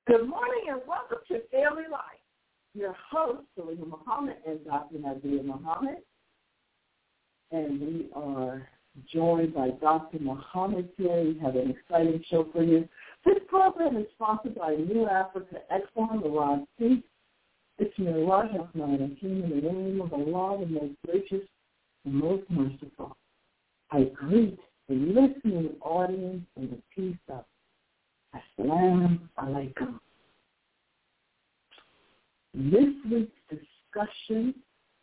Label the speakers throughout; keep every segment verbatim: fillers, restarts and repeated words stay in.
Speaker 1: Good morning and welcome to Daily Life. Your host, Salima Muhammad and Doctor Nadia Muhammad. And we are joined by Doctor Muhammad today. We have an exciting show for you. This program is sponsored by New Africa Exxon, Iran Peace. It's Miraj Rahman Hakim in the name of Allah, the most gracious and most merciful. I greet the listening audience in the peace of Assalamu alaikum. This week's discussion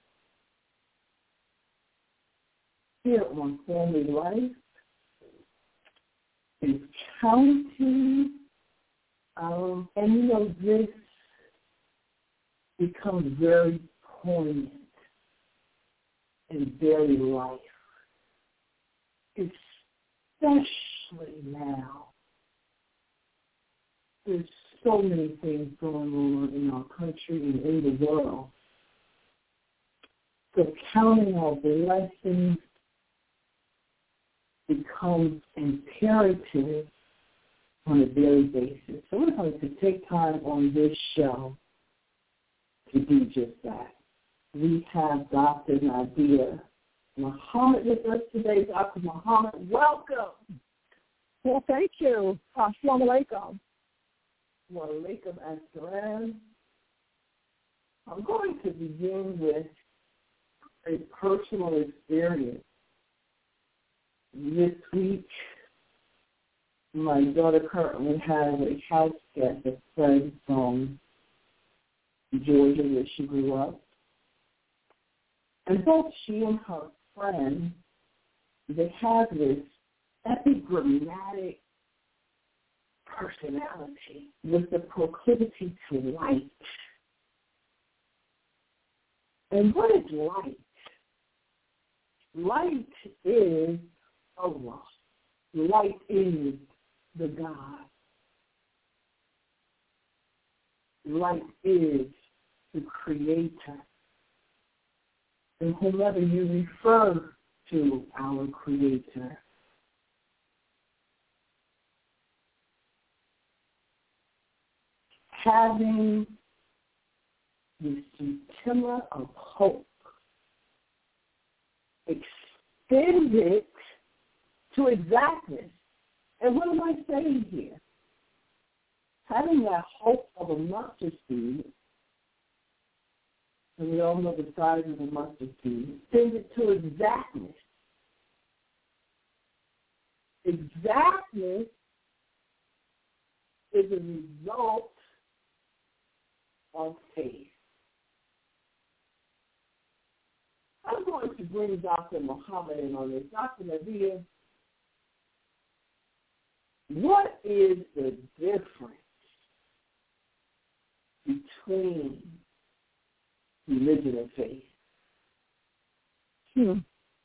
Speaker 1: here on Family Life is counting, um, and you know, this becomes very poignant in daily life, especially now. There's so many things going on in our country and in the world. So counting our blessings becomes imperative on a daily basis. So we're going to take time on this show to do just that. We have Doctor Nadia Muhammad with us today. Doctor Muhammad, welcome.
Speaker 2: Well, thank you. Assalamu alaikum.
Speaker 1: Wa alaikum assalam. I'm going to begin with a personal experience. This week, my daughter currently has a house guest, a friend from Georgia where she grew up. And both she and her friend, they have this epigrammatic personality with the proclivity to light. And what is light? Light is Allah. Light is the God. Light is the Creator. And whomever you refer to our Creator, having the scintilla of hope extended to exactness. And what am I saying here? Having that hope of a mustard seed, and we all know the size of a mustard seed, extended to exactness. Exactness is a result of faith. I'm going to bring Doctor Muhammad in on this. Doctor Nadia, what is the difference between religion and faith?
Speaker 2: Hmm.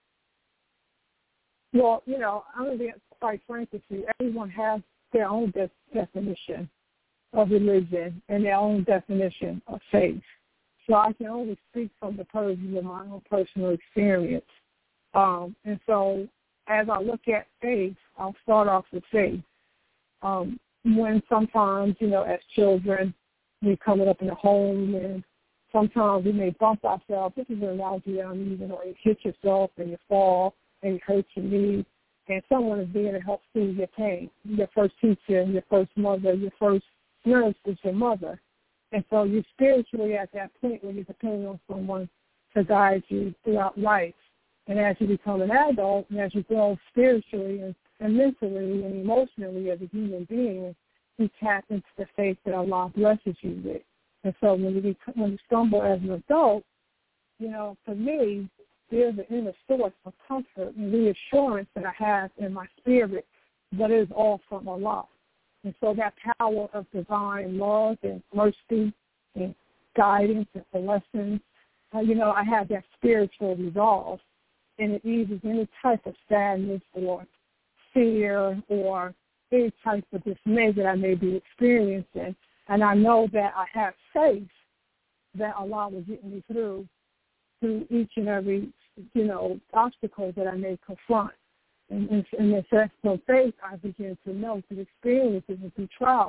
Speaker 2: Well, you know, I'm going to be quite frank with you. Everyone has their own de- definition of religion and their own definition of faith. So I can only speak from the purview of my own personal experience. Um, and so as I look at faith, I'll start off with faith. Um, when sometimes, you know, as children, we're coming up in a home and sometimes we may bump ourselves. This is an analogy that I'm using, or you hit yourself and you fall and you hurt your knee, and someone is there to help soothe your pain. Your first teacher, your first mother, your first nurse is your mother. And so you're spiritually at that point where you're depending on someone to guide you throughout life. And as you become an adult and as you grow spiritually and, and mentally and emotionally as a human being, you tap into the faith that Allah blesses you with. And so when you, when you stumble as an adult, you know, for me, there's an inner source of comfort and reassurance that I have in my spirit that is all from Allah. And so that power of divine love and mercy and guidance and blessings, uh, you know, I have that spiritual resolve, and it eases any type of sadness or fear or any type of dismay that I may be experiencing. And I know that I have faith that Allah will get me through through each and every, you know, obstacle that I may confront. And in the sense of faith, I begin to know through experiences and through trials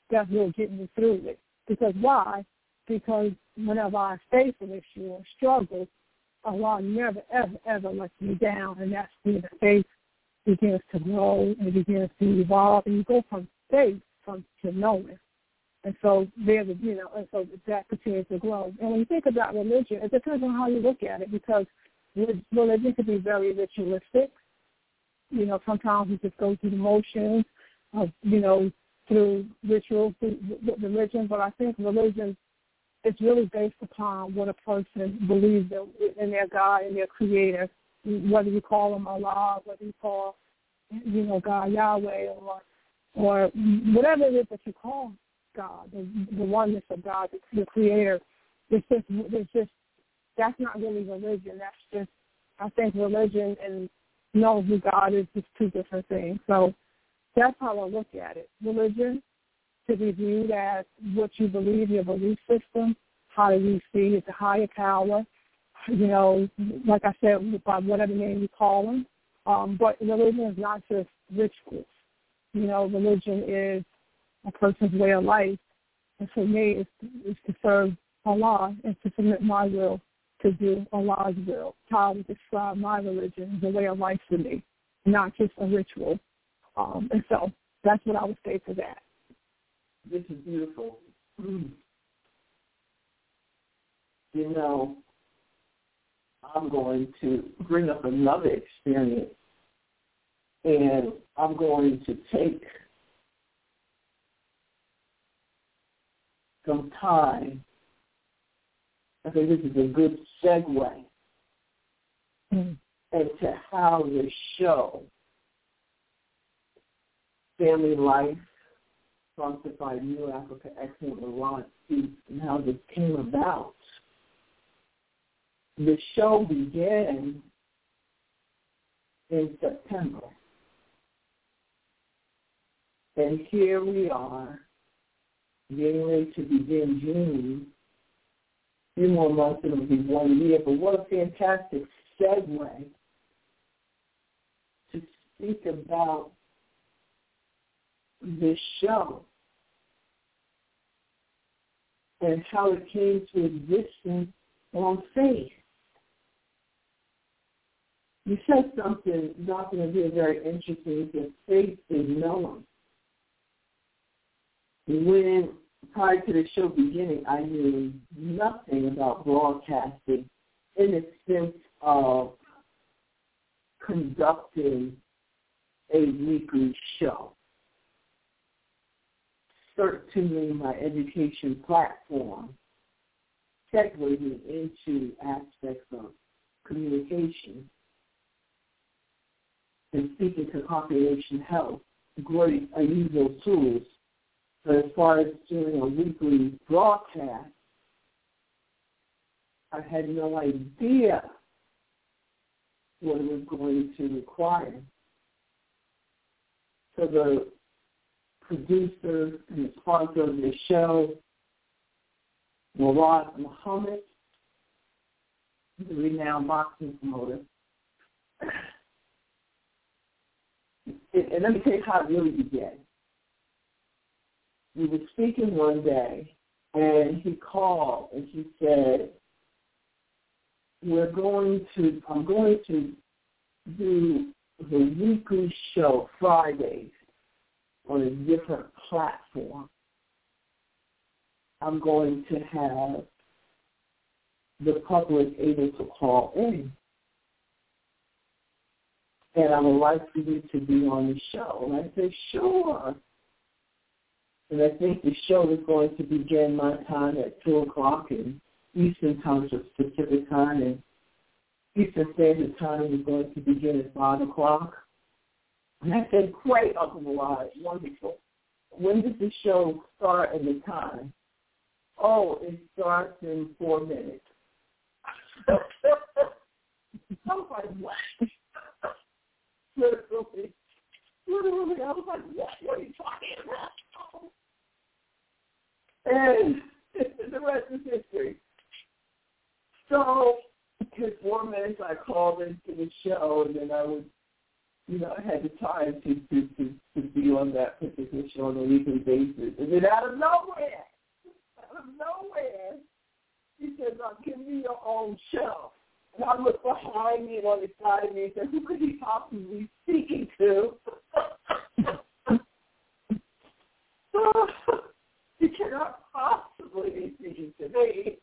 Speaker 2: that will get me through it. Because why? Because whenever I face an issue or struggle, Allah never, ever, ever lets me down, and that's when the faith begins to grow and begins to evolve, and you go from faith from to knowing. And so there's, you know, and so that continues to grow. And when you think about religion, it depends on how you look at it, because religion can be very ritualistic. You know, sometimes we just go through the motions of, you know, through rituals, through religion. But I think religion is really based upon what a person believes in, in their God and their Creator, whether you call him Allah, whether you call, you know, God Yahweh, or or whatever it is that you call God, the, the oneness of God, the, the Creator. It's just, it's just, that's not really religion. That's just, I think religion and knowing who God is just two different things. So that's how I look at it. Religion to be viewed as what you believe, your belief system, how do you see it's a higher power, you know, like I said, by whatever name you call them. Um, but religion is not just rituals. You know, religion is a person's way of life. And for me, it's, it's to serve Allah and to submit my will to do Allah's will. How I would describe my religion as a way of life for me, not just a ritual. Um, and so that's what I would say to that.
Speaker 1: This is beautiful. Mm. You know, I'm going to bring up another experience, and I'm going to take some time. I think this is a good segue mm. into how the show, Family Life, sponsored by New Africa Excellent with Ron Speaks, and how this came about. The show began in September. And here we are, getting ready to begin June. A few more months, it'll be one year. But what a fantastic segue to speak about this show and how it came to existence on faith. You said something, Doctor Nadia, very interesting, that faith is knowing. When, prior to the show beginning, I knew nothing about broadcasting in the sense of conducting a weekly show. Certainly my education platform segued me into aspects of communication and speaking to population health, great unusual tools. But as far as doing a weekly broadcast, I had no idea what it was going to require. So the producer and sponsor of the show, Murad Muhammad, the renowned boxing promoter. And, and let me tell you how it really began. We were speaking one day, and he called and he said, "We're going to. I'm going to do the weekly show Fridays on a different platform. I'm going to have the public able to call in. And I would like for you to be on the show." And I said, "Sure." And I think the show is going to begin my time at two o'clock in Eastern Time, Pacific Time, and Eastern Standard Time is going to begin at five o'clock. And I said, "Great, Uncle Murad, wonderful. When does the show start and the time?" "Oh, it starts in four minutes. I was like, "What?" Literally, literally, I was like, "What? What are you talking about?" And the rest is history. So, in four minutes, I called into the show, and then I would you know, I had the time to, to, to, to be on that particular show on a weekly basis. And then out of nowhere, out of nowhere, he says, oh, give me your own show. And I look behind me and on the side of me and said, who could he possibly be speaking to? He cannot possibly be speaking to me.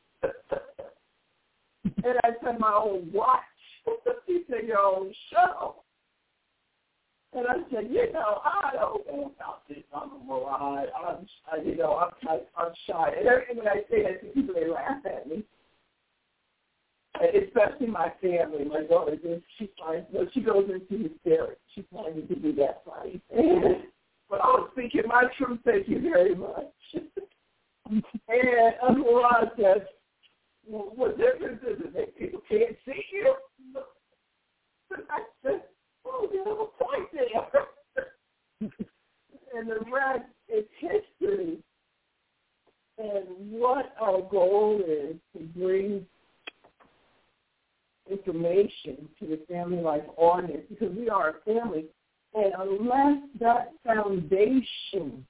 Speaker 1: And I said, my own watch. He said, your own show. And I said, you know, I don't know about this. I'm a mirage. I'm, I, you know, I'm, kind of, I'm shy. And every, when I say that to people, they laugh at me. And especially my family. My daughter, she finds, well, she goes into hysterics. She finds it to be that funny. But I was speaking my truth. Thank you very much. And Uncle Ron says, well, what difference does it make? People can't see you. And I said, oh, you have a point there. And the rest is history. And what our goal is to bring information to the Family Life audience, because we are a family. And unless that foundation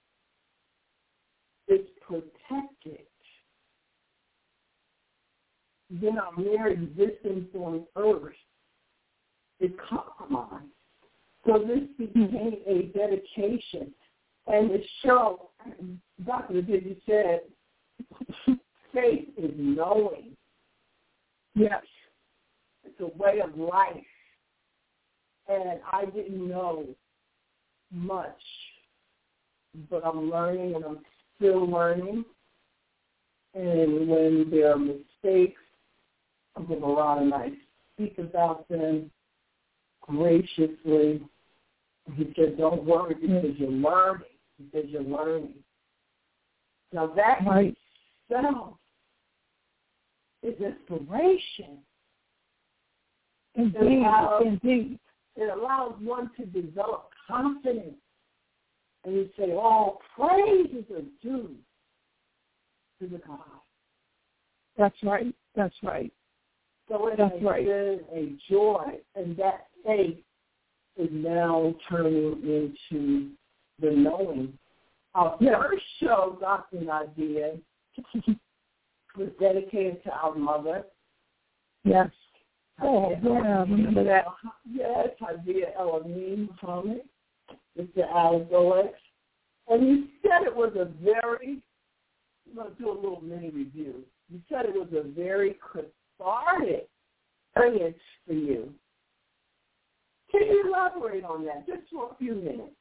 Speaker 1: is protected, then our mere existence on earth is compromised. So this became a dedication. And the show, Doctor Diddy said, faith is knowing. Yes. It's a way of life. And I didn't know much, but I'm learning and I'm still learning. And when there are mistakes, Uncle Baran and I speak about them graciously. He said, don't worry because you're learning. He said, you're learning. Now that right. itself is inspiration. Indeed, it allows, indeed. It allows one to develop confidence. And you say, all praises are due to the God. That's right. That's right. So it That's has right. been a joy, and that faith is now turning into the knowing. Our yes. first show, Doctor Nadia, was dedicated to our mother. Yes. Oh, yeah, I remember that. Yes, Hadia Elamine Muhammad, Mister Alex Alex. And you said it was a very, I'm going to do a little mini review. You said it was a very cathartic experience for you. Can you elaborate on that just for a few minutes?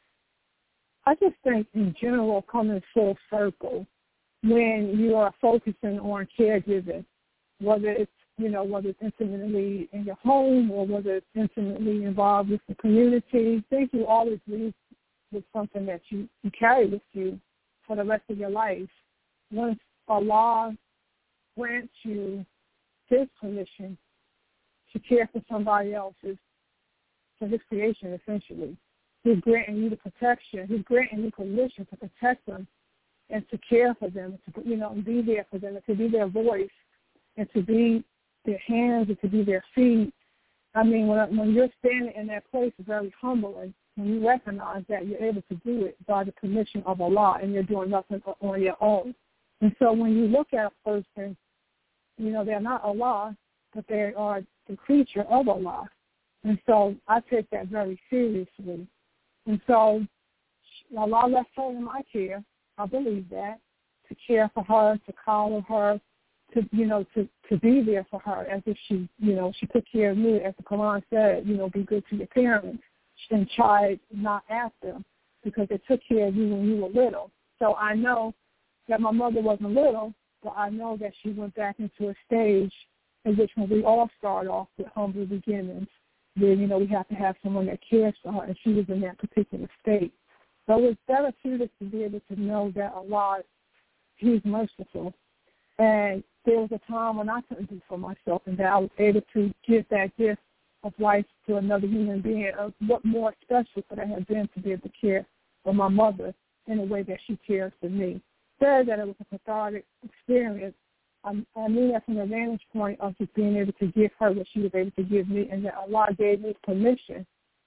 Speaker 1: I just think in general, coming full circle, when you are focusing on caregiving, whether it's, you know, whether it's intimately in your home or whether it's intimately involved with the community, I think you always leave with something that you, you carry with you for the rest of your life. Once Allah grants you His permission to care for somebody else's, for His creation, essentially, He's granting you the protection. He's granting you permission to protect them and to care for them, to, you know, and be there for them, and to be their voice, and to be their hands, and to be their feet. I mean, when, when you're standing in that place, it's very humbling. When you recognize that you're able to do it by the permission of Allah, and you're doing nothing on your own. And so when you look at a person, you know, they're not Allah, but they are the creature of Allah. And so I take that very seriously. And so Allah left her in my care. I believe that, to care for her, to coddle her, to, you know, to, to be there for her as if she, you know, she took care of me. As the Quran said, you know, be good to your parents and chide not at them because they took care of you when you were little. So I know that my mother wasn't little, but I know that she went back into a stage in which when we all start off with humble beginnings, then, you know, we have to have someone that cares for her, and she was in that particular state. So it's therapeutic to be able to know that Allah, He's merciful. And there was a time when I couldn't do for myself, and that I was able to give that gift of life to another human being. Uh, what more special could I have been to be able to care for my mother in a way that she cares for me? Said that it was a cathartic experience. I, I mean that from the vantage point of just being able to give her what she was able to give me, and that Allah gave me permission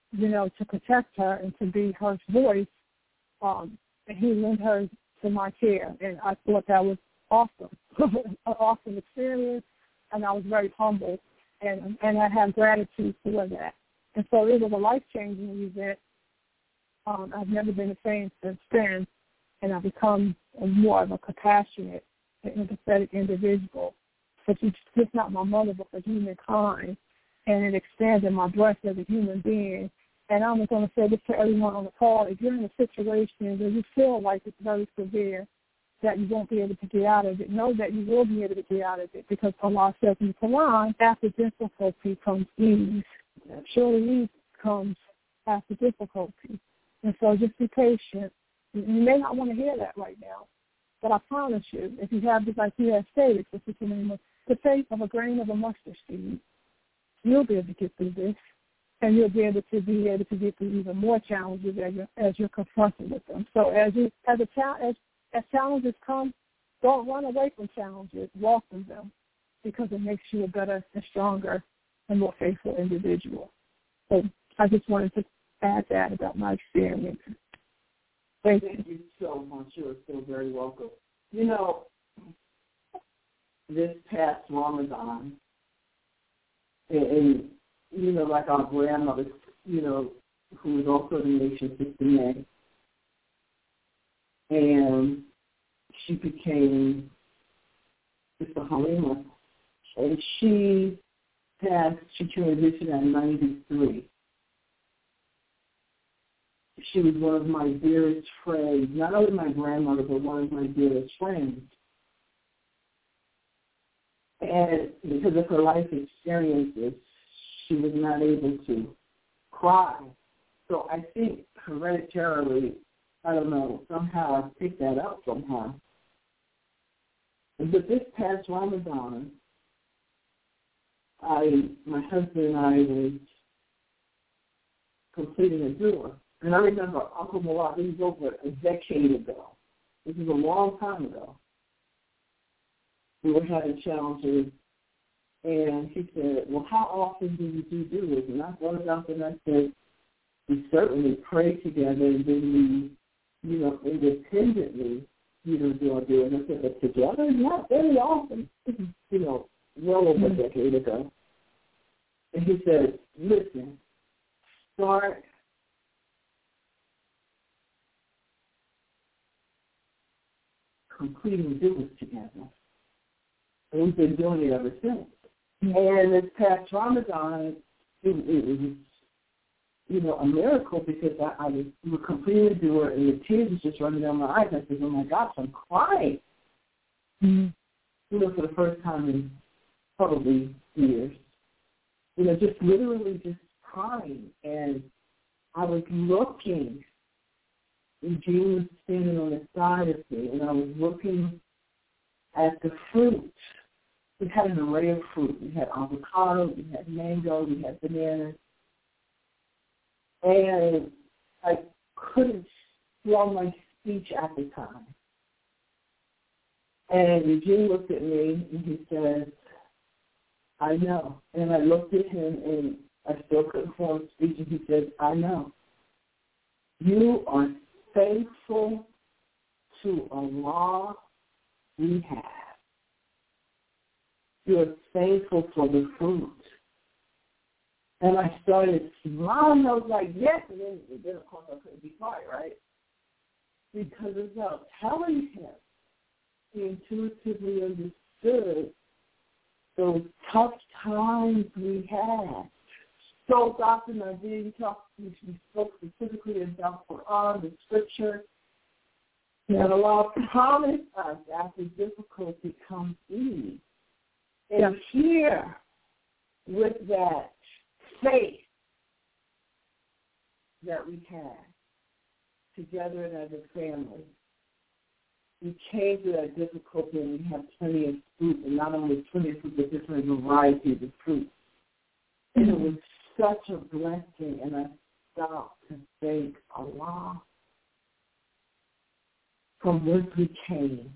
Speaker 2: you know, to protect her and to be her voice. Um, and he lent her to my care, and I thought that was awesome, an awesome experience, and I was very humbled, and and I have gratitude for that. And so it was a life-changing event. Um, I've never been the same since then, and I've become a more of a compassionate and empathetic individual. But she's just not my mother, but for humankind, and it expanded my breadth as a human being. And I'm going to say this to everyone on the call: if you're in a situation where you feel like it's very severe, that you won't be able to get out of it, know that you will be able to get out of it, because Allah says in the Quran, after difficulty comes ease. Surely ease comes after difficulty. And so just be patient. You may not want to hear that right now, but I promise you, if you have, like he has stated, which is the name of the faith of a grain of a mustard seed, you'll be able to get through this, and you'll be able to be able to get through even more challenges as you're, as you're confronted with them. So as you as a as as challenges come, don't run away from challenges. Welcome them, because it makes you a better and stronger and more faithful individual. So I just wanted to add that about my experience. Thank,
Speaker 1: Thank you so much. You're so very welcome. You know, this past Ramadan, and, and you know, like our grandmother, you know, who was also the nation Sister May, and she became Sister Halima, and she passed, she transitioned at ninety-three. She was one of my dearest friends, not only my grandmother, but one of my dearest friends. And because of her life experiences, she was not able to cry. So I think hereditarily, I don't know, somehow I picked that up somehow. But this past Ramadan, I, my husband and I was completing a dua. And I remember Uncle Malak, this was over a decade ago. This is a long time ago. We were having challenges, and he said, well, how often do you do duas? And I thought about it, and I said, we certainly pray together, and then we, you know, independently, you know, do our duas. And I said, but together, not very often. This is, you know, well over a decade ago. And he said, listen, start completing duas together. And we've been doing it ever since. And this past Ramadan, it, it was, you know, a miracle, because I, I was we were completing the dua, and the tears was just running down my eyes. I said, oh my gosh, I'm crying. Mm-hmm. You know, for the first time in probably years. You know, just literally just crying. And I was looking. Eugene was standing on the side of me, and I was looking at the fruit. We had an array of fruit. We had avocado, we had mango, we had bananas. And I couldn't swallow my speech at the time. And Eugene looked at me, and he said, I know. And I looked at him, and I still couldn't form speech, and he said, I know. You are faithful to Allah we have. You're thankful for the fruit. And I started smiling. I was like, yes. And then, then of course, I couldn't be quiet, right? Because without telling him, he intuitively understood those tough times we had. So, Doctor Nadir, you talked, we spoke specifically about Quran, the scripture, and Allah promised us after difficulty comes ease. And yeah. Here, with that faith that we had together and as a family, we came to that difficulty, and we have plenty of fruit, and not only plenty of fruit, but different varieties of fruit. And it was such a blessing, and I stopped to thank Allah from whence we came.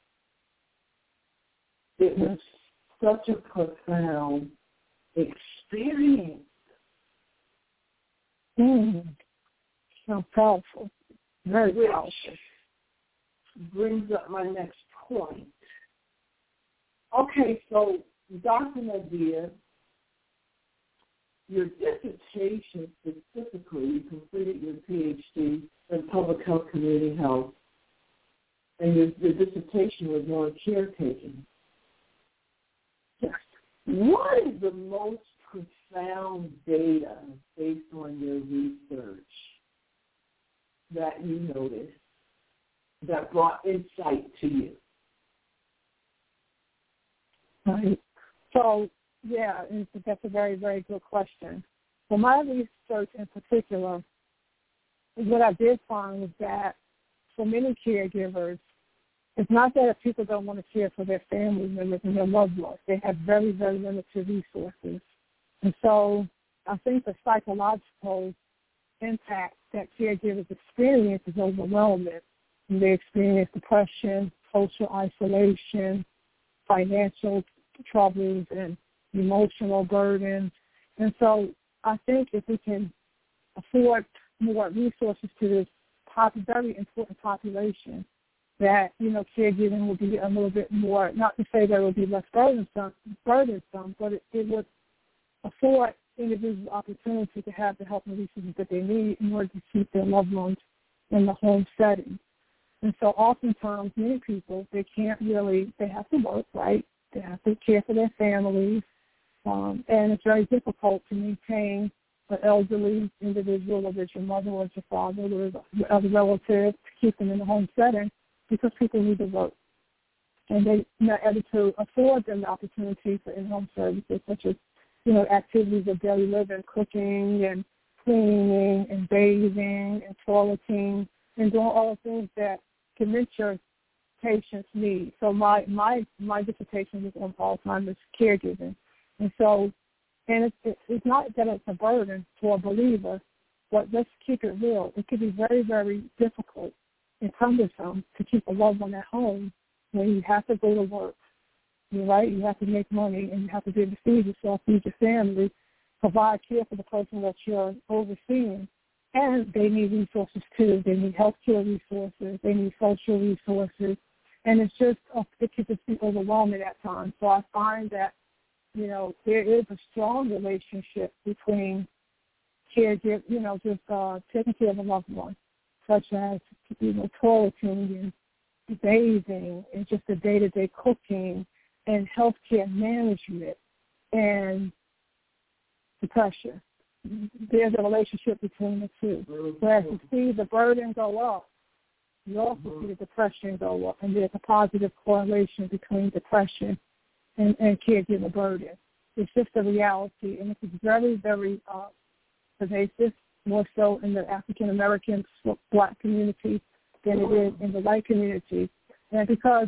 Speaker 1: It was such a profound experience.
Speaker 2: Mm. So powerful. Very
Speaker 1: Which
Speaker 2: powerful.
Speaker 1: brings up my next point. Okay, so Doctor Nadia, your dissertation specifically, you completed your P H D in public health, community health, and your, your dissertation was on caretaking.
Speaker 2: Yes.
Speaker 1: What is the most profound data based on your research that you noticed that brought insight to you?
Speaker 2: Right. So, yeah, that's a very, very good question. For my research in particular, what I did find was that for many caregivers, it's not that if people don't want to care for their family members and their loved ones. They have very, very limited resources. And so I think the psychological impact that caregivers experience is overwhelming. And they experience depression, social isolation, financial troubles, and emotional burdens. And so I think if we can afford more resources to this pop- very important population, that, you know, caregiving will be a little bit more, not to say that it will be less burdensome, burdensome but it, it would afford individuals opportunity to have the help and resources that they need in order to keep their loved ones in the home setting. And so oftentimes many people, they can't really, they have to work, right? They have to care for their families, um, and it's very difficult to maintain an elderly individual, whether it's your mother or your father or other relatives, to keep them in the home setting because people need to work. And they're not able to afford them the opportunity for in-home services such as, you know, activities of daily living, cooking and cleaning and bathing and toileting and doing all the things that dementia patients need. So my, my, my dissertation was on Alzheimer's caregiving. And so, and it's, it's not that it's a burden for a believer, but let's keep it real. It can be very, very difficult and cumbersome to keep a loved one at home when you have to go to work. You're right, you have to make money and you have to be able to feed yourself, feed your family, provide care for the person that you're overseeing. And they need resources too. They need healthcare resources. They need social resources. And it's just, it can just be overwhelming at times. So I find that, you know, there is a strong relationship between caregiver, you know, just uh, taking care of a loved one, such as, you know, toileting and bathing and just the day-to-day cooking and healthcare management and depression. There's a relationship between the two. So as you see the burden go up, you also mm-hmm. see the depression go up, and there's a positive correlation between depression and, and caregiver burden. It's just a reality, and it's very, very uh, pervasive, more so in the African-American black community than it is in the white community. And because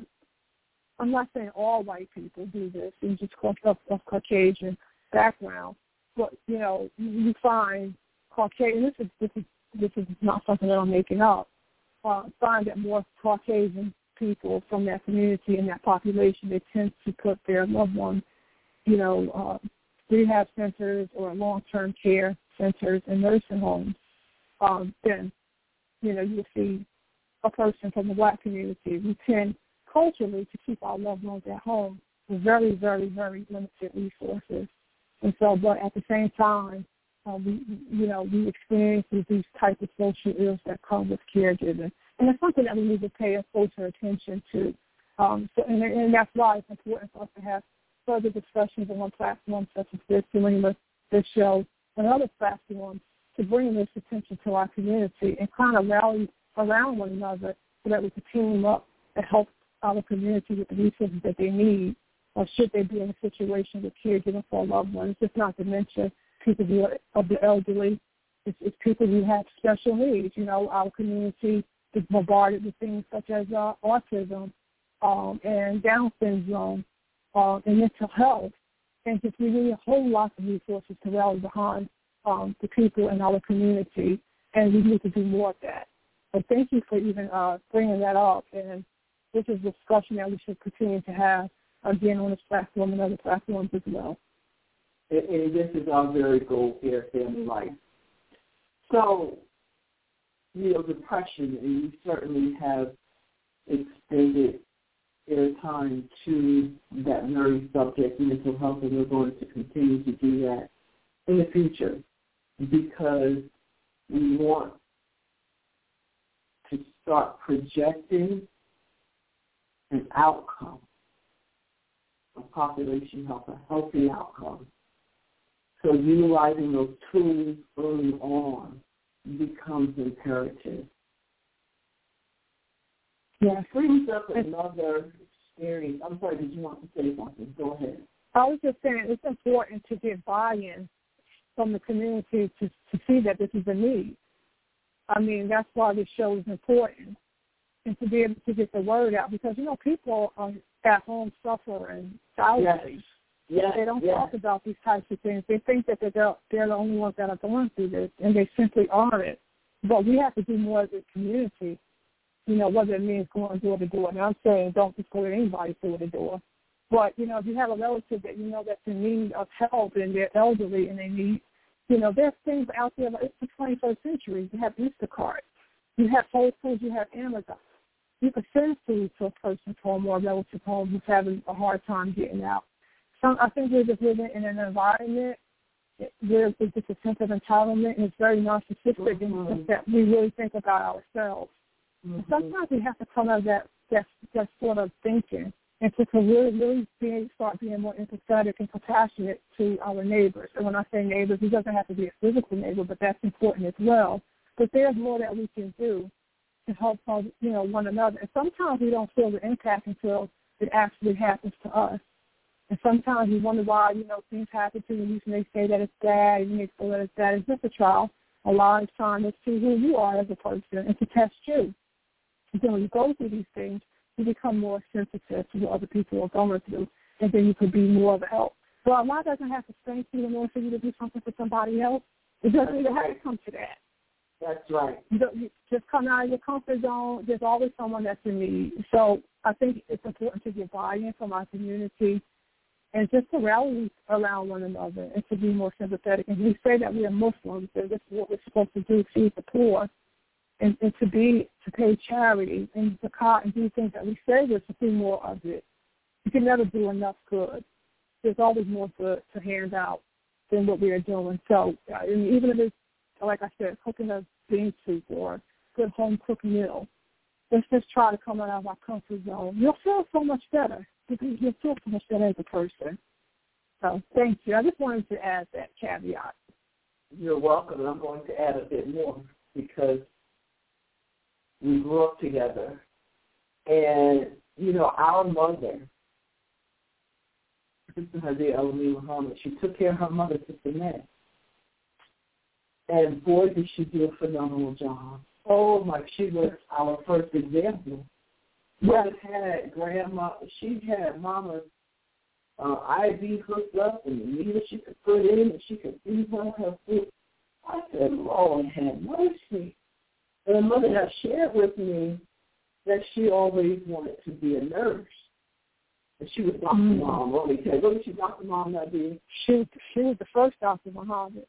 Speaker 2: I'm not saying all white people do this, and just of, of Caucasian background, but, you know, you find Caucasian, this is, this is, this is not something that I'm making up, uh, find that more Caucasian people from that community and that population, they tend to put their loved ones, you know, uh, rehab centers or long-term care centers and nursing homes. Um, then, you know, you'll see a person from the black community. We tend culturally to keep our loved ones at home with very, very, very limited resources. And so, but at the same time, uh, we, you know, we experience these types of social ills that come with caregiving. And it's something that we need to pay closer attention to. Um, so, and, and that's why it's important for us to have further discussions on platforms such as this, doing this, this show, and other platforms to bring this attention to our community and kind of rally around one another so that we can team up and help our community with the resources that they need, or should they be in a situation with caregiving for a loved one. It's just not dementia, people who are of the elderly. It's, it's people who have special needs. You know, our community is bombarded with things such as uh, autism um, and Down syndrome uh, and mental health. And just we need a whole lot of resources to rally behind um, the people in our community, and we need to do more of that. So thank you for even uh, bringing that up. And this is a discussion that we should continue to have, again, on this platform and other platforms as well.
Speaker 1: And, and this is our very goal here at Family Life. So, you know, depression, and you certainly have extended airtime to that very subject, mental health, and we're going to continue to do that in the future because we want to start projecting an outcome, a population health, a healthy outcome. So utilizing those tools early on becomes imperative.
Speaker 2: Yeah.
Speaker 1: Brings up another experience. I'm sorry, did you want to say something? Go ahead.
Speaker 2: I was just saying it's important to get buy-in from the community to, to see that this is a need. I mean, that's why this show is important, and to be able to get the word out because, you know, people are at home suffering silently.
Speaker 1: Yes. Yes.
Speaker 2: They don't
Speaker 1: yes.
Speaker 2: talk about these types of things. They think that they're, they're the only ones that are going through this, and they simply aren't. But we have to do more as a community, you know, whether it means going door to door. And I'm saying don't just go to anybody door to door. But, you know, if you have a relative that you know that's in need of help and they're elderly and they need, you know, there's things out there. Like it's the twenty-first century. You have Instacart. You have Whole Foods. You have Amazon. You can send food to a person's home or a relative's home who's having a hard time getting out. So I think we're just living in an environment where it's just a sense of entitlement, and it's very narcissistic mm-hmm. in the sense that we really think about ourselves. Mm-hmm. Sometimes we have to come out of that, that, that sort of thinking and to, to really, really be, start being more empathetic and compassionate to our neighbors. And when I say neighbors, it doesn't have to be a physical neighbor, but that's important as well. But there's more that we can do to help, you know, one another. And sometimes we don't feel the impact until it actually happens to us. And sometimes you wonder why, you know, things happen to you. You may say that it's bad. You may feel that it's bad. It's just a trial. A lot of time to see who you are as a person and to test you. And then when you go through these things, you become more sensitive to what other people are going through, and then you could be more of a help. So Allah doesn't have to spank you in order for you to do something for somebody else. It doesn't even have to come to that.
Speaker 1: That's right.
Speaker 2: You don't, you just come out of your comfort zone. There's always someone that's in need. So I think it's important to get buy-in from our community and just to rally around one another and to be more sympathetic. And we say that we are Muslims, and this is what we're supposed to do, feed the poor, and, and to be to pay charity and zakat and do things that we say we're to do more of it. You can never do enough good. There's always more good to hand out than what we are doing. So uh, and even if it's, like I said, cooking a bean soup or a good home-cooked meal, let's just try to come out of our comfort zone. You'll feel so much better because you'll feel so much better as a person. So thank you. I just wanted to add that caveat.
Speaker 1: You're welcome. And I'm going to add a bit more because we grew up together. And, you know, our mother, Sister Hadia Al-Amin Muhammad, she took care of her mother, Sister May. And boy, did she do a phenomenal job. Oh, my, she was our first example. Mother had grandma, she had mama's uh, I V hooked up and the needle she could put in and she could feed her her food. I said, Lord have mercy. And the mother had shared with me that she always wanted to be a nurse. And she was Doctor Mm-hmm. Mom. Let me tell you, what did she Doctor Mom not be?
Speaker 2: She, she was the first Doctor Muhammad.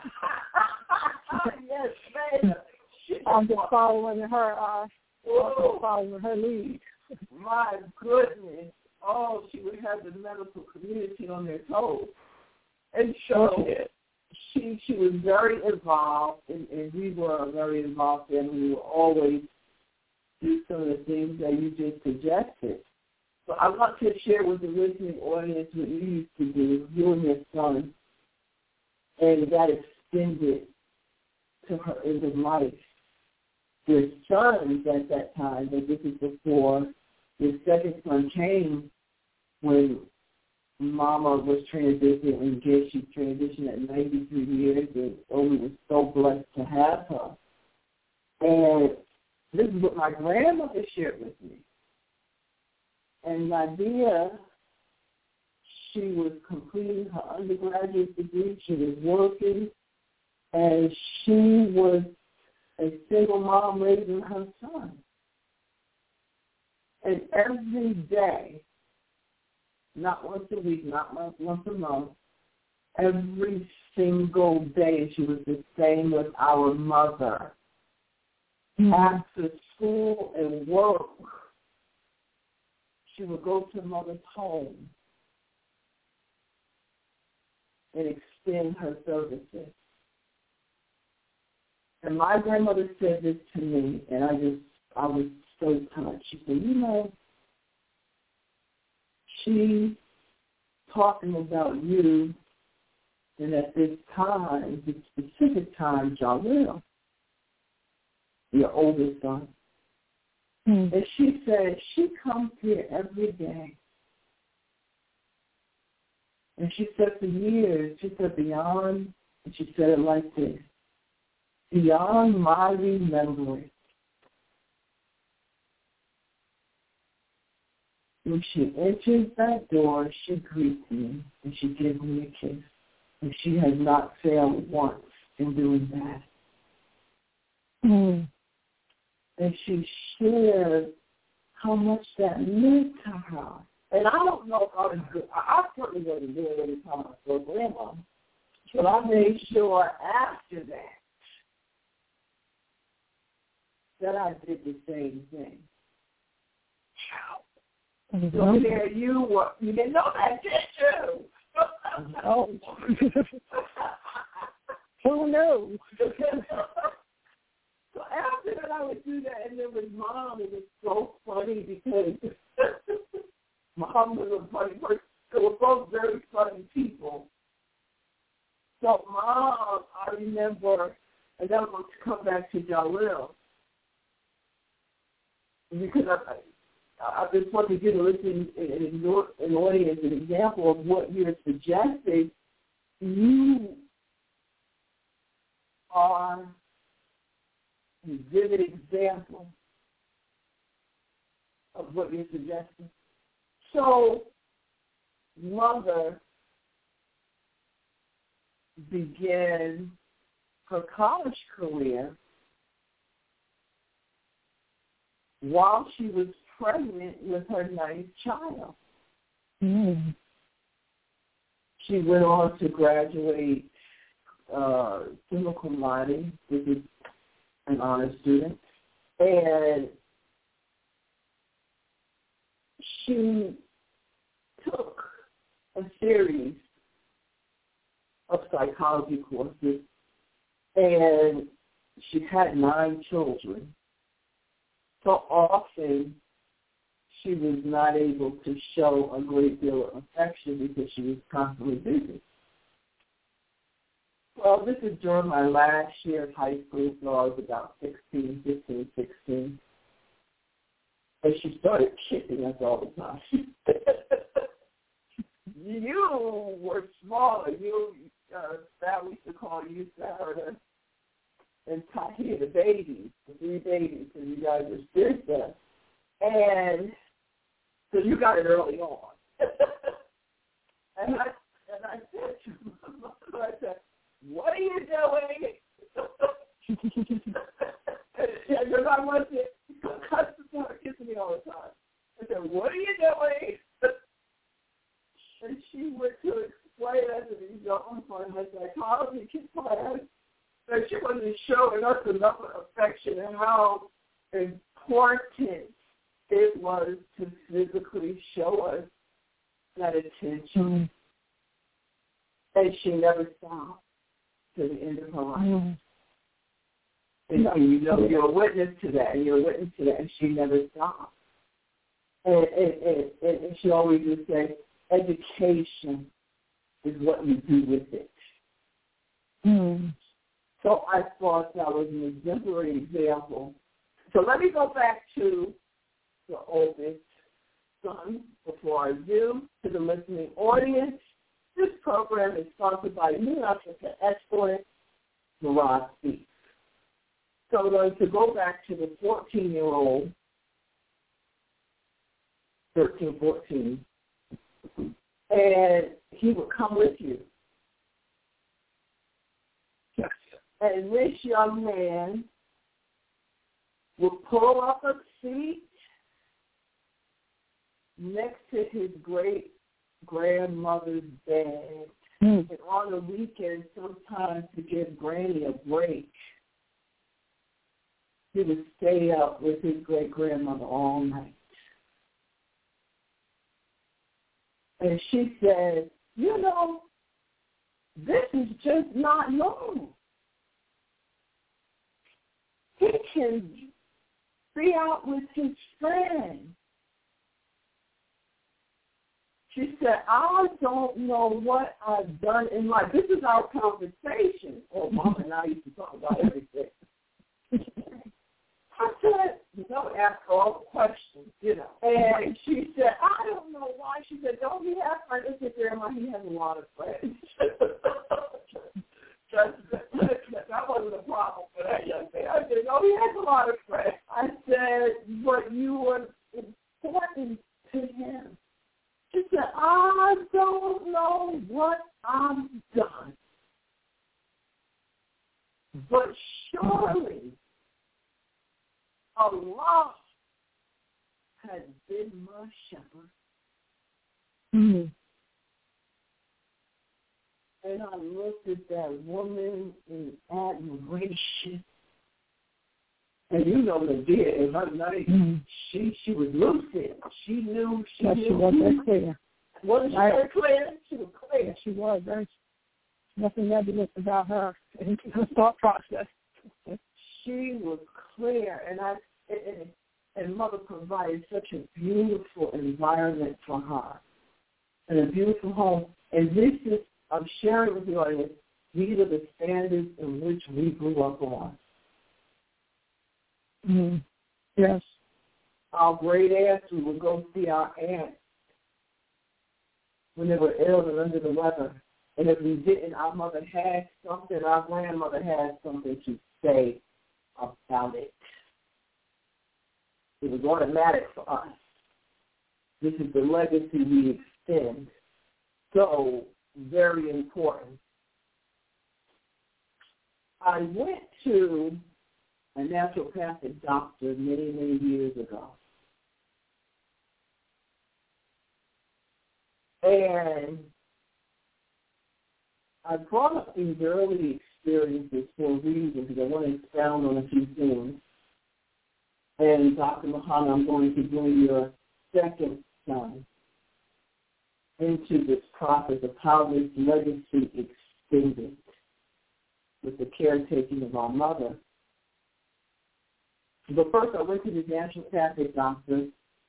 Speaker 1: Yes, man.
Speaker 2: I'm just following her, uh, I'm just following her lead.
Speaker 1: My goodness. Oh, she would have the medical community on their toes. And so she she was very involved, and, and we were a very involved family. We would always do some of the things that you just suggested. So I want to share with the listening audience what you used to do, you and your son, and that extended to her end of life. Your sons at that time, but this is before your second son came when Mama was transitioning and Gish, she transitioned at ninety-three years, and Omi was so blessed to have her. And this is what my grandmother shared with me. And Nadia, she was completing her undergraduate degree, she was working, and she was a single mom raising her son. And every day, not once a week, not once a month, every single day. She was the same with our mother. Mm-hmm. After school and work, she would go to mother's home and extend her services. And my grandmother said this to me, and I just, I was so touched. She said, you know, she's talking about you, and at this time, this specific time, Jalil, your oldest son. Mm. And she said, she comes here every day. And she said for years, she said beyond, and she said it like this, beyond my remembrance, when she enters that door, she greets me and she gives me a kiss. And she has not failed once in doing that. Mm. And she shared how much that meant to her. And I don't know if I was good. I certainly wasn't doing it every time I saw Grandma. But I made sure after that that I did the same thing. Mm-hmm. So there you were. You didn't know that, did you?
Speaker 2: Oh. Who knew?
Speaker 1: So after that, I would do that, and then with Mom, it was so funny because Mom was a funny person. They were both very funny people. So Mom, I remember, and then I'm going to come back to Jalil, because I, I just want you to listen in an audience, an example of what you're suggesting. You are a vivid example of what you're suggesting. So, Mother began her college career while she was pregnant with her ninth child. Mm. She went on to graduate uh, summa cum laude, which is an honor student, and she took a series of psychology courses, and she had nine children. So often, she was not able to show a great deal of affection because she was constantly busy. Well, this is during my last year of high school, so I was about sixteen, fifteen, sixteen. And she started kissing us all the time. You were smaller. You, uh, Sal used to call you Sarah and Tahir, the babies, the three babies, and you guys were sisters. And so you got it early on. and I and I said to my mother, I said, what are you doing? Because I wanted to start kissing me all the time. I said, what are you doing? And she went to explain as an example in her psychology class that she wasn't showing us enough affection and how important it was to physically show us that attention. And she never stopped to the end of her life. Mm. And, and you know, you're a witness to that, and you're a witness to that, and she never stopped. And, and, and, and she always would say, education is what you do with it. Mm. So I thought that was an exemplary example. So let me go back to the oldest son before I do, to the listening audience. This program is sponsored by New Africa Export, Mirage Speaks. So we're going to go back to the fourteen-year-old, thirteen, fourteen, and he would come with you. Yes. And this young man would pull up a seat next to his great grandmother's bed.
Speaker 2: Mm.
Speaker 1: And on the weekend, sometimes to give Granny a break, he would stay up with his great-grandmother all night. And she said, you know, this is just not normal. He can be out with his friends. She said, I don't know what I've done in life. This is our conversation. Oh, Mom and I used to talk about everything. I said, you know, ask her all the questions, you know. And she said, I don't know why. She said, don't he have friends? I said, Grandma, he has a lot of friends. That wasn't a problem for that young man. I said, no, he has a lot of friends. I said, but you were important to him. She said, I don't know what I've done, but surely Allah has been my shepherd.
Speaker 2: Mm-hmm.
Speaker 1: And I looked at that woman in admiration. And you know the dear in her night, mm-hmm. she she was lucid. She knew she
Speaker 2: yes,
Speaker 1: knew.
Speaker 2: She was very clear.
Speaker 1: Wasn't she very clear? She was clear.
Speaker 2: Yes, she was. There's nothing nebulous about her in her thought process.
Speaker 1: She was clear, and I and, and Mother provided such a beautiful environment for her, and a beautiful home. And this is, I'm sharing with the audience, these are the standards in which we grew up on.
Speaker 2: Mm-hmm. Yes.
Speaker 1: Our great aunts, we would go see our aunts when they were ill and under the weather. And if we didn't, our mother had something, our grandmother had something to say about it. It was automatic for us. This is the legacy we extend. So, very important. I went to a naturopathic doctor many, many years ago. And I brought up these early experiences for a reason because I want to expound on a few things. And Doctor Muhammad, I'm going to bring your second son into this process of how this legacy extended with the caretaking of our mother. But first, I went to the naturopathic doctor,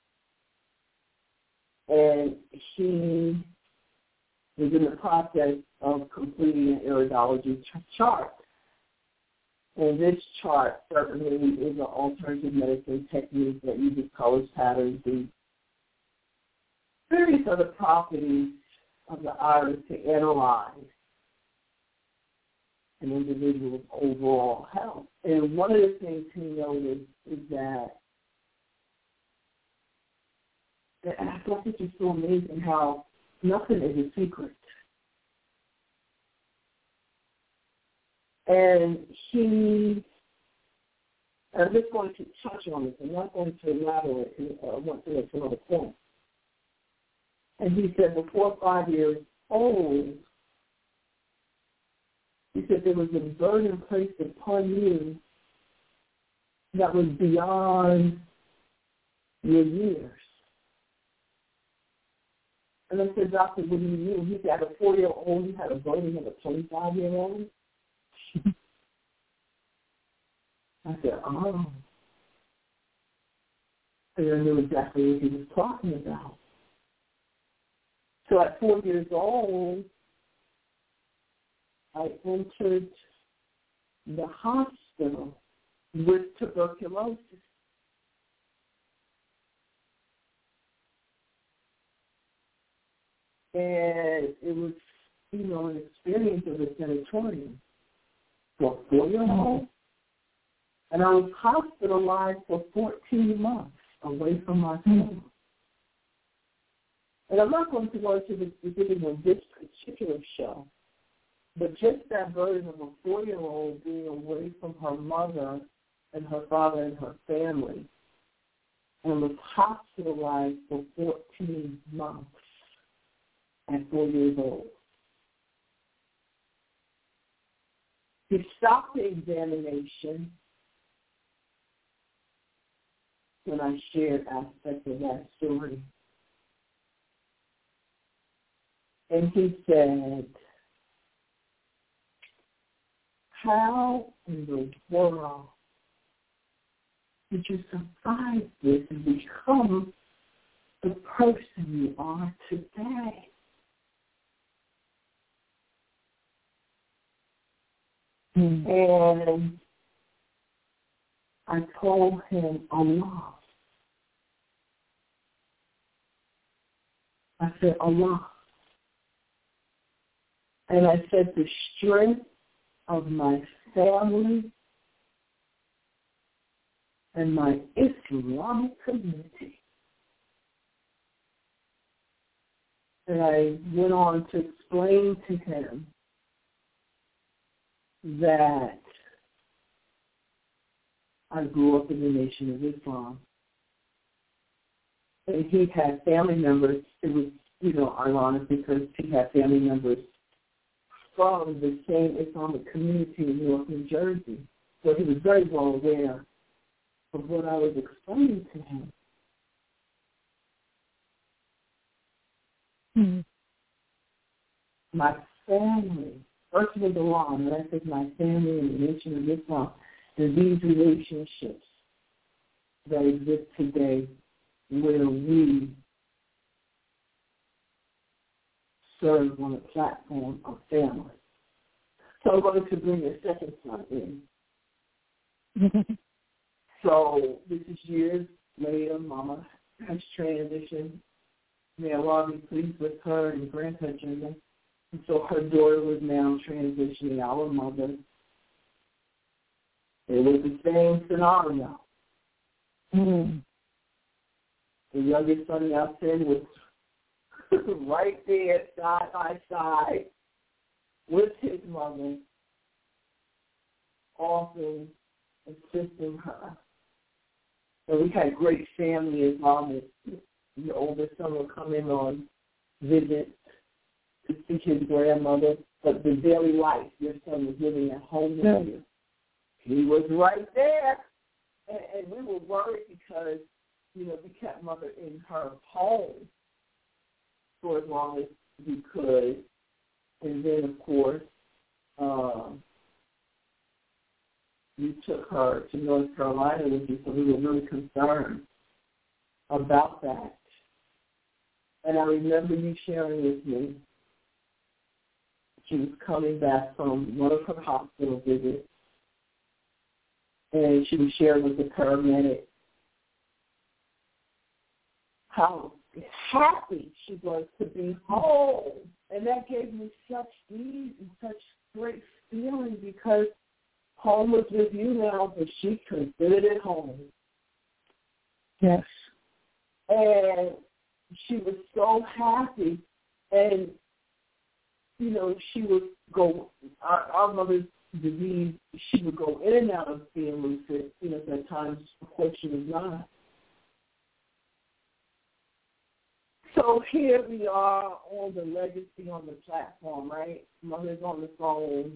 Speaker 1: and he was in the process of completing an iridology ch- chart. And this chart certainly is an alternative medicine technique that uses colors, patterns, and various other properties of the iris to analyze an individual's overall health. And one of the things he noticed is that, and I thought this was so amazing how nothing is a secret. And he, I'm just going to touch on this. I'm not going to elaborate. I want to make another point. And he said, before five years old, he said there was a burden placed upon you that was beyond your years. And I said, Doctor, what do you mean? He said, at a four-year-old, you had a burden of a twenty-five-year-old? I said, oh. And I knew exactly what he was talking about. So at four years old, I entered the hospital with tuberculosis. And it was, you know, an experience of a sanatorium for a four-year-old. And I was hospitalized for fourteen months away from my family. And I'm not going to go into the specifics of this particular show, but just that burden of a four-year-old being away from her mother and her father and her family and was hospitalized for fourteen months at four years old. He stopped the examination when I shared aspects of that story. And he said, how in the world did you survive this and become the person you are today? Mm-hmm. And I told him, Allah. I said, Allah. And I said, the strength of my family and my Islamic community. And I went on to explain to him that I grew up in the Nation of Islam. And he had family members. It was, you know, ironic because he had family members from the same Islamic community in Newark, New Jersey. So he was very well aware of what I was explaining to him. Mm-hmm. My family, first of all, when I say my family and the Nation of Islam, and these relationships that exist today where we serve on a platform of family. So I'm going to bring a second son in. So this is years later. Mama has transitioned. May Allah be pleased with her and grant her Jannah. And so her daughter was now transitioning, our mother. It was the same scenario. Mm-hmm. The youngest son, Nelson, was right there, side by side, with his mother, often assisting her. So we had great family as long as the oldest son would come in on visits to see his grandmother. But the daily life, your son was living at home with yeah. you. He was right there. And, and we were worried because, you know, we kept mother in her home for as long as we could. And then, of course, um, you took her to North Carolina with you, so we were really concerned about that. And I remember you sharing with me, she was coming back from one of her hospital visits, and she was sharing with the paramedic how happy she was to be home. And that gave me such ease and such great feeling because home was with you now, but she considered it home.
Speaker 2: Yes.
Speaker 1: And she was so happy. And, you know, she would go, our, our mother's disease, she would go in and out of being lucid. You know, at times, of course, she was not. So here we are on the legacy on the platform, right? Mother's on the phone,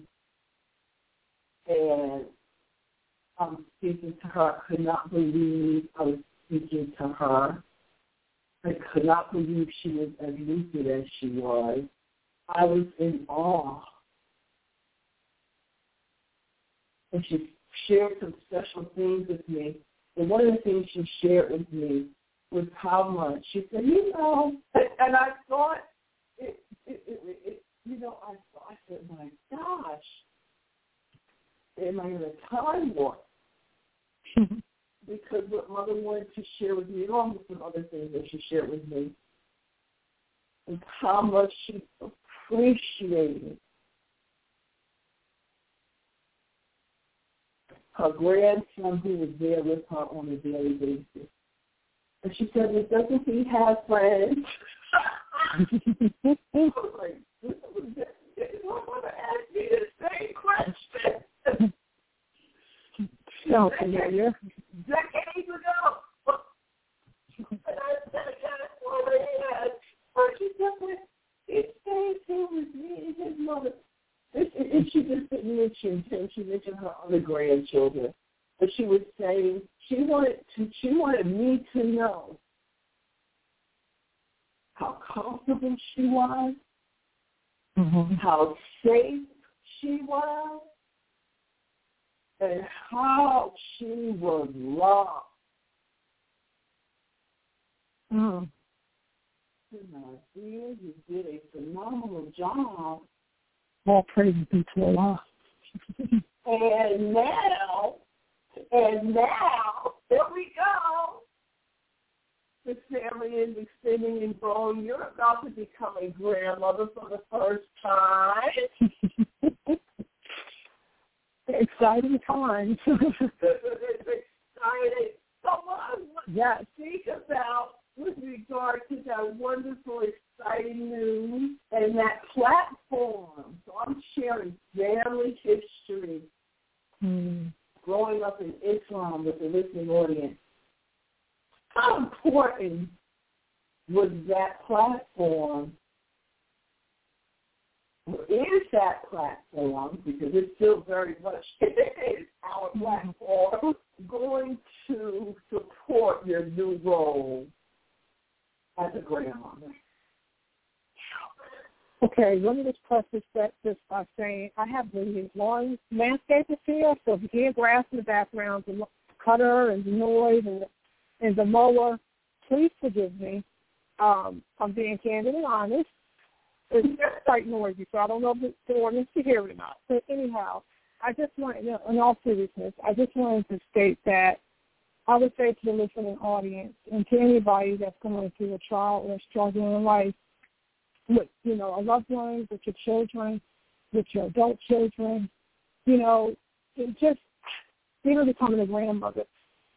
Speaker 1: and I'm speaking to her. I could not believe I was speaking to her. I could not believe she was as lucid as she was. I was in awe. And she shared some special things with me. And one of the things she shared with me was how much. She said, you know, and I thought, it, it, it, it, you know, I, thought, I said, my gosh, am I in a time warp? Because what Mother wanted to share with me, along with some other things that she shared with me, is how much she appreciated her grandson who was there with her on a daily basis. And she said, well, doesn't he have friends? I was like, I want to ask me the same question.
Speaker 2: So familiar.
Speaker 1: Decades ago. And I said, yes, well, yes. But she said, he stays here with me and his mother. And she just sitting there mentioned him. She mentioned her other grandchildren. But she was saying she wanted to, she wanted me to know how comfortable she was, mm-hmm. how safe she was, and how she was loved.
Speaker 2: Mm.
Speaker 1: My dear, you did a phenomenal job.
Speaker 2: All praise be to Allah.
Speaker 1: And now, and now, here we go. The family is extending and growing. You're about to become a grandmother for the first time.
Speaker 2: Exciting times.
Speaker 1: It's exciting. Someone
Speaker 2: yes.
Speaker 1: Speak about with regard to that wonderful, exciting news and that platform. So I'm sharing family history,
Speaker 2: hmm.
Speaker 1: growing up in Islam with the listening audience. How important was that platform? Is that platform, because it's still very much is our platform, going to support your new role as a grandmother?
Speaker 2: Okay, let me just preface that just by saying I have the lawn landscapers here, so if you hear grass in the background, the cutter and the noise and the, and the mower, please forgive me. Um, I'm being candid and honest. It's quite noisy, so I don't know if the audience can hear it or not. But anyhow, I just want, you know, in all seriousness, I just wanted to state that I would say to the listening audience and to anybody that's going through a trial or struggle in life with, you know, a loved one, with your children, with your adult children, you know, it just, even becoming a grandmother,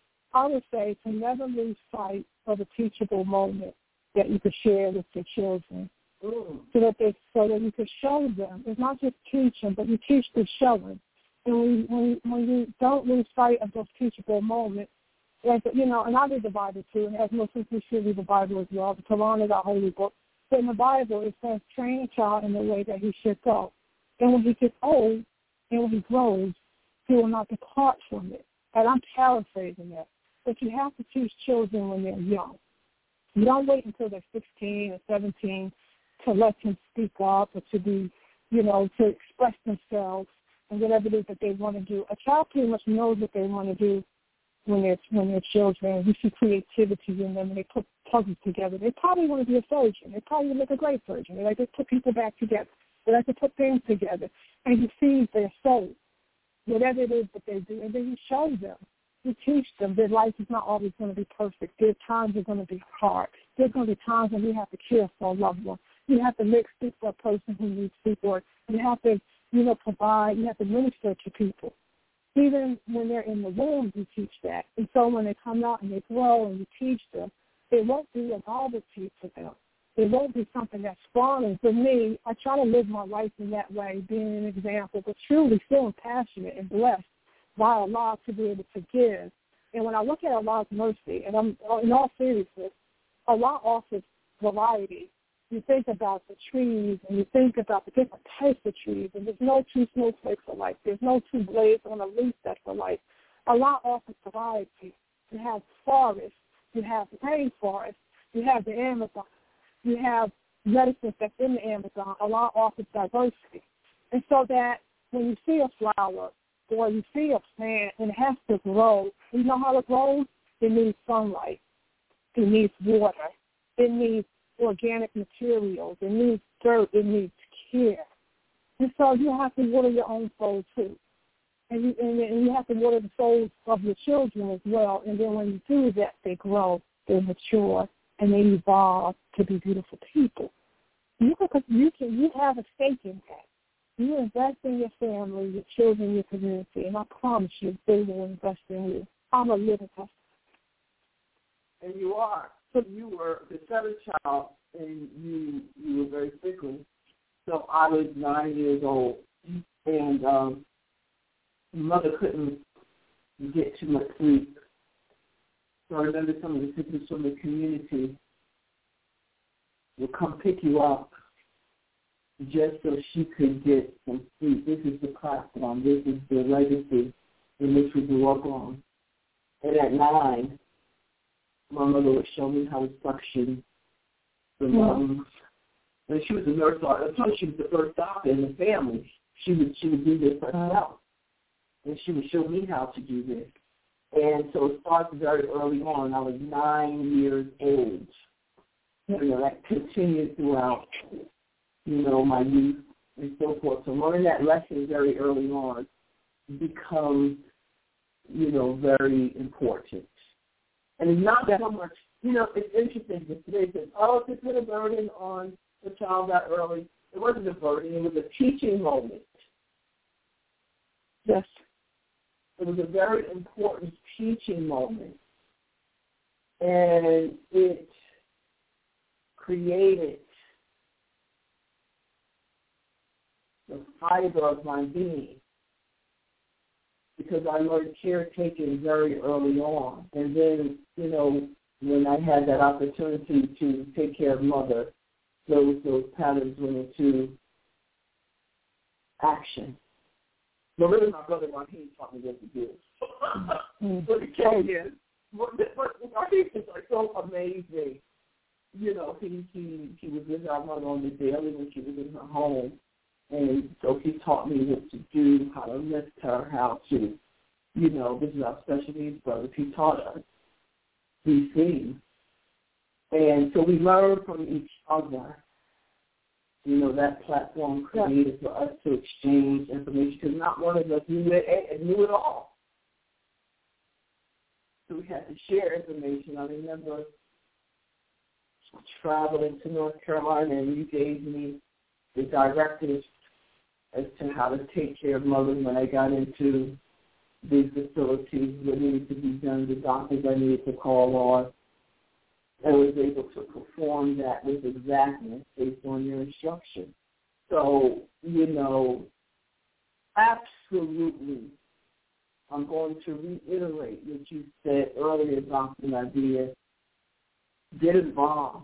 Speaker 2: I would say to never lose sight of a teachable moment that you could share with your children.
Speaker 1: Ooh.
Speaker 2: So that they, so that you could show them. It's not just teaching, but you teach the showing. And when, when, when you don't lose sight of those teachable moments, like, you know, and I read the Bible too, and as Muslims we should read the Bible as well. The Quran is our holy book. But in the Bible it says, train a child in the way that he should go. And when he gets old and when he grows, he will not depart from it. And I'm paraphrasing that. But you have to teach children when they're young. You don't wait until they're sixteen or seventeen to let them speak up or to be, you know, to express themselves and whatever it is that they want to do. A child pretty much knows what they want to do when they're, when they're children. You see creativity in them and they put puzzles together. They probably want to be a surgeon. They probably make a great surgeon. They like to put people back together. They like to put things together. And you see their soul, whatever it is that they do, and then you show them. You teach them that life is not always going to be perfect. There are times that are going to be hard. There's going to be times when you have to care for a loved one. You have to make space for a person who needs support. You have to, you know, provide. You have to minister to people. Even when they're in the womb, you teach that. And so when they come out and they grow and you teach them, it won't be a novelty to them. It won't be something that's foreign. For me, I try to live my life in that way, being an example, but truly feeling passionate and blessed by Allah to be able to give. And when I look at Allah's mercy, and I'm in all seriousness, Allah offers variety. You think about the trees, and you think about the different types of trees, and there's no two snowflakes alike. There's no two blades on a leaf that's alike. Allah offers variety. You have forests. You have rainforests. You have the Amazon. You have medicines that's in the Amazon. Allah offers diversity. And so that when you see a flower or you see a plant and it has to grow, you know how it grows? It needs sunlight. It needs water. It needs organic materials. It needs dirt. It needs care. And so you have to water your own soul too. And you, and, and you have to water the souls of your children as well. And then when you do that, they grow, they mature, and they evolve to be beautiful people. You can, you can, you have a stake in that. You invest in your family, your children, your community, and I promise you, they will invest in you. I'm a living testament.
Speaker 1: And you are. So you were the seventh child, and you you were very sickly. So I was nine years old, and um, mother couldn't get too much sleep. So I remember some of the sisters from the community would come pick you up just so she could get some sleep. This is the platform. This is the legacy in which we grew up on. And at nine, my mother would show me how to suction the lungs. And she was a nurse. I told she was the first doctor in the family. She would she would do this herself, and she would show me how to do this. And so it started very early on. I was nine years old. You know, that continued throughout, you know, my youth and so forth. So learning that lesson very early on becomes, you know, very important. And it's not so much, you know, it's interesting that today says, oh, to put a burden on the child that early. It wasn't a burden. It was a teaching moment.
Speaker 2: Yes.
Speaker 1: It was a very important teaching moment. And it created the fiber of my being because I learned caretaking very early on. And then, you know, when I had that opportunity to take care of mother, those those patterns went into action. But really, my brother Raheem taught me what to do. Mm-hmm. But the key is, Raheem is like so amazing. You know, he, he, he was with our mother on the daily when she was in her home. And so he taught me what to do, how to lift her, how to, you know, this is our special needs brothers. He taught us these things. And so we learned from each other. You know, that platform created for us to exchange information because not one of us knew it, knew it all. So we had to share information. I remember traveling to North Carolina, and you gave me the directives as to how to take care of mothers when I got into these facilities, what needed to be done, the doctors I needed to call on. I was able to perform that with exactness based on your instruction. So, you know, absolutely, I'm going to reiterate what you said earlier, Doctor Nadia. Get involved.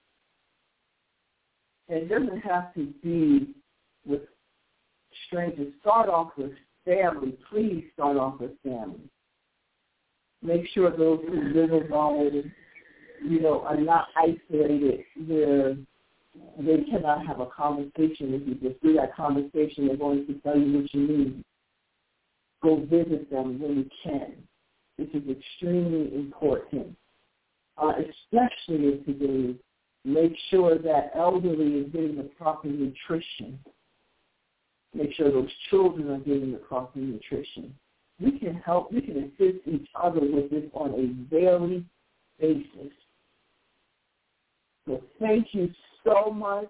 Speaker 1: And it doesn't have to be with strangers. Start off with family. Please start off with family. Make sure those who live involved, you know, are not isolated where they cannot have a conversation with you. Just through that conversation, they're going to tell you what you need. Go visit them when you can. This is extremely important, uh, especially in today. Make sure that elderly is getting the proper nutrition. Make sure those children are getting the proper nutrition. We can help, we can assist each other with this on a daily basis. So thank you so much,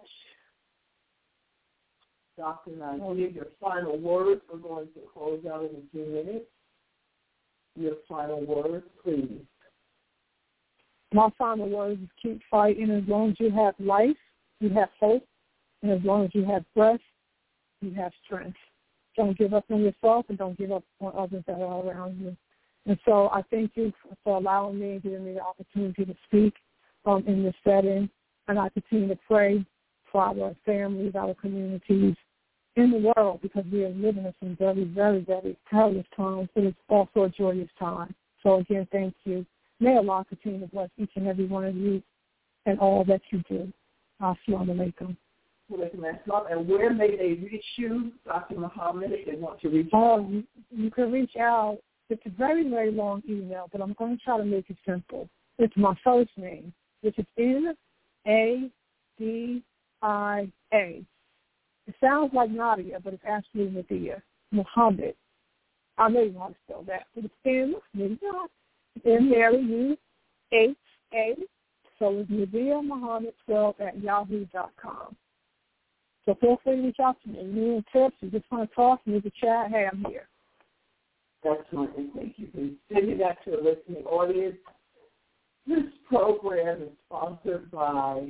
Speaker 1: Doctor Nadia. Your final words. We're going to close out in a few minutes. Your final words, please.
Speaker 2: My final words is keep fighting. As long as you have life, you have hope. And as long as you have breath, you have strength. Don't give up on yourself and don't give up on others that are around you. And so I thank you for allowing me and giving me the opportunity to speak um, in this setting. And I continue to pray for our families, our communities in the world, because we are living in some very, very, very perilous times, but it's also a joyous time. So again, thank you. May Allah continue to bless each and every one of you and all that you do. Assalamu alaikum.
Speaker 1: And where may they reach you, Doctor Muhammad, if they want to reach out?
Speaker 2: Oh, you, you can reach out. It's a very, very long email, but I'm going to try to make it simple. It's my first name, which is N A D I A. It sounds like Nadia, but it's actually Nadia Muhammad. I know you know how to spell that, but it's N, maybe not. N Mary U H A. So it's Nadia Muhammad twelve at yahoo dot com. So feel free to reach out to me. You and tips, you just want to talk, you need to chat, hey, I'm here.
Speaker 1: Excellent, and thank you for sending that to the listening audience. This program is sponsored by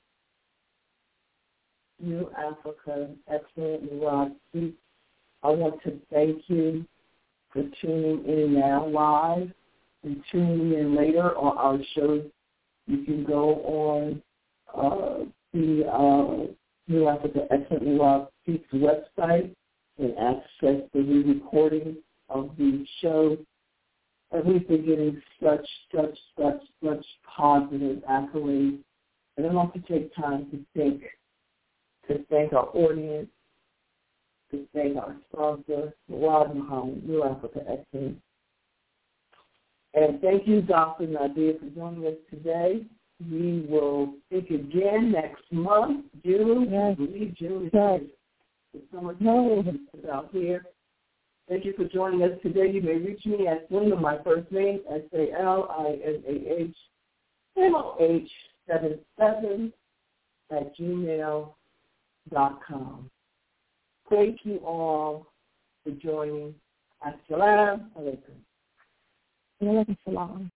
Speaker 1: New Africa Excellent Rock. I want to thank you for tuning in now live and tuning in later on our show. You can go on uh, the uh, New Africa Excellently Love Speaks website and access the re-recording of the show. And we've been getting such, such, such, such positive accolades. And I want to take time to thank, to thank our audience, to thank our sponsor, Muwad Muhammad, New Africa Excellence. And thank you, Doctor Nadia, for joining us today. We will speak again next month, June.
Speaker 2: Yes.
Speaker 1: I believe June is
Speaker 2: yes.
Speaker 1: the summer time is out here. Thank you for joining us today. You may reach me at Selena, my first name, S A L I N A H M O H seven seven at gmail dot com. Thank you all for joining. Assalamu alaikum.
Speaker 2: Wa alaikum salam.